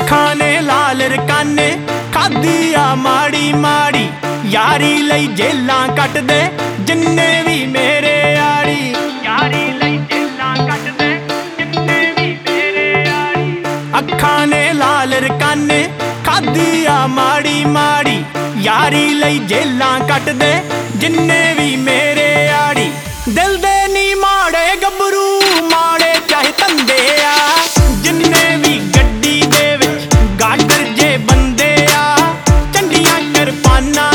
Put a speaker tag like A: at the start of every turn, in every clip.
A: ਅੱਖਾਂ ਨੇ ਲਾਲ ਰਕਾਨੇ ਖਾਦੀ ਆ ਮਾੜੀ ਮਾੜੀ यारी लई जेलां कट दे जिन्ने भी मेरे यारी यारी लई जेलां कट दे जिन्ने भी मेरे यारी अखां ने लाल रकाने खादी आ माड़ी माड़ी यारी लई जेलां कट दे जिन्ने भी मेरे यारी दिल दे नी माड़े गबरू माड़े चाहे धंधे आ जिन्ने भी गड्डी दे विच गाडर जे बंदे आ चंडियां किरपानां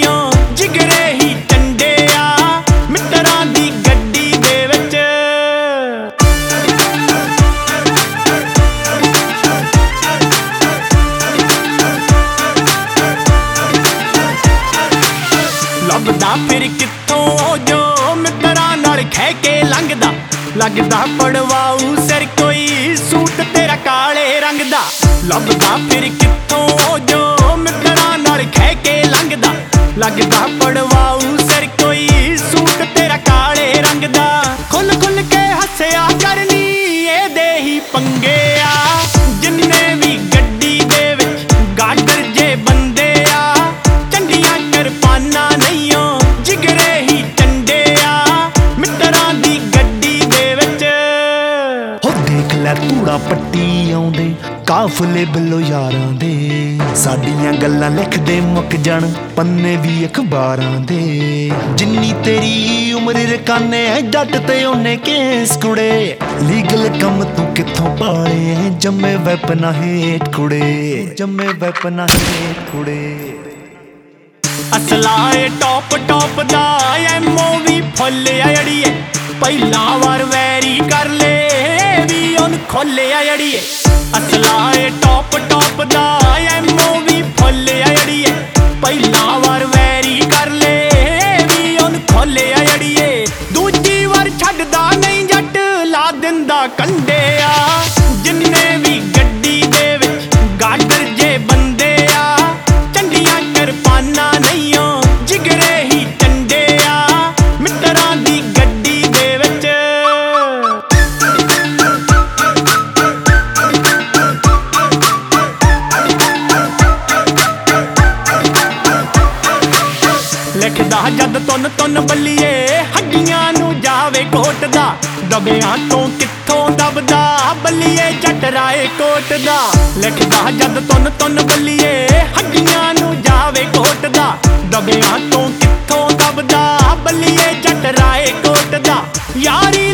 A: ਲੱਭਦਾ ਫਿਰ ਕਿੱਥੋਂ ਜੋ ਮਿੱਤਰਾਂ ਨਾਲ ਖਹਿ ਕੇ ਲੰਘਦਾ ਲੱਗਦਾ ਪੜਵਾਉ ਸਿਰ ਕੋਈ ਸੂਟ ਤੇਰਾ ਕਾਲੇ ਰੰਗ ਦਾ ਲੱਭਦਾ ਫਿਰ ਕਿੱਥੋਂ ਜੋ ਮਿੱਤਰਾਂ ਨਾਲ ਖਹਿ ਕੇ ਲੰਘਦਾ ਲੱਗਦਾ ਪੜਵਾਉ ਸਿਰ ਕੋਈ ਸੂਟ ਤੇਰਾ ਕਾਲੇ ਰੰਗ ਦਾ ਖੁੱਲ ਖੁੱਲ ਕੇ ਹੱਸਿਆ ਕਰਨੀ ਇਹਦੇ ਹੀ ਪੰਗੇ ਆ ਜਿੰਨੇ ਵੀ ਗੱਡੀ ਦੇ ਵਿੱਚ ਗਾਡਰ ਜੇ ਬੰਦੇ ਆ ਚੰਡੀਆਂ ਕਿਰਪਾਨਾਂ
B: ਧੂੜਾ ਪੱਟੀ ਆਉਂਦੇ ਕਾਫਲੇ ਬਿੱਲੋ ਯਾਰਾਂ ਦੇ ਸਾਡੀਆਂ ਗੱਲਾਂ ਲਿਖਦੇ ਮੁੱਕ ਜਾਣ ਪੰਨੇ ਵੀ ਅਖਬਾਰਾਂ ਦੇ ਜਿੰਨੀ ਤੇਰੀ ਉਮਰ ਰਕਾਨੇ ਐ ਜੱਟ ਤੇ ਉਹਨੇ ਕੇਸ ਕੁੜੇ ਲੀਗਲ ਕੰਮ ਤੂੰ ਕਿੱਥੋਂ ਪਾਲੇ ਐ ਜੰਮੇ ਵੈਪਨਾ ਹੇਠ ਕੁੜੇ ਜੰਮੇ ਵੈਪਨਾ ਹੇਠ ਕੁੜੇ
A: ਅਸਲਾ ਏ ਟੌਪ ਟੌਪ ਦਾ ਐਮਓ ਵੀ ਫੁੱਲ ਆ ਅੜੀਏ ਪਹਿਲਾਂ ਵਾਰ ਵੈਰੀ ਕਰ ਲੈ ਵੀ ਉਹਨੂੰ ਖੋਲਿਆ ਅੜੀਏ ਅਸਲਾ ਏ ਟੌਪ ਟੌਪ ਦਾ ਐਮਓ ਵੀ ਫੁੱਲ ਆ ਅੜੀਏ ਪਹਿਲਾਂ ਵਾਰ ਵੈਰੀ ਕਰ ਲੈ ਵੀ ਉਹਨੂੰ ਖੋਲਿਆ ਅੜੀਏ ਦੂਜੀ ਵਾਰ ਛੱਡਦਾ ਨਹੀਂ ਜੱਟ ਲਾ ਦਿੰਦਾ ਕੰਡੇ ਆ ਜਿੰਨੇ ਵੀ ਗੱਡੀ ਦੇ ਵਿੱਚ ਗਾਡਰ ਜੇ ਬੰਦੇ ਆ ਚੰਡੀਆਂ ਕਿਰਪਾਨਾਂ ਨਹੀਂ ਜਿਗਰੇ ਹੀ ਚੰਡੇ ਆ ਮਿੱਤਰਾਂ ਦੀ ਗੱਡੀ ਦੇ ਵਿੱਚ ਲਿਖਦਾ ਜਦ ਤੁੰਨ ਤੁੰਨ ਬੱਲੀਏ ਹੱਡੀਆਂ ਨੂੰ ਜਾਵੇ ਕੋਟਦਾ ਦਬਿਆਂ ਤੋਂ ਕਿੱਥੋਂ ਦਬਦਾ ਬੱਲੀਏ ਜੱਟ ਰਾਏ ਕੋਟ ਦਾ ਲਿਖਦਾ ਜਦ ਤੁੰਨ ਤੁੰਨ ਬੱਲੀਏ ਹੱਡੀਆਂ ਨੂੰ ਜਾਵੇ ਕੋਟਦਾ ਦਬਿਆਂ ਤੋਂ ਕਿੱਥੋਂ ਦਬਦਾ ਬੱਲੀਏ ਜੱਟ ਰਾਏ ਕੋਟ ਦਾ ਯਾਰੀ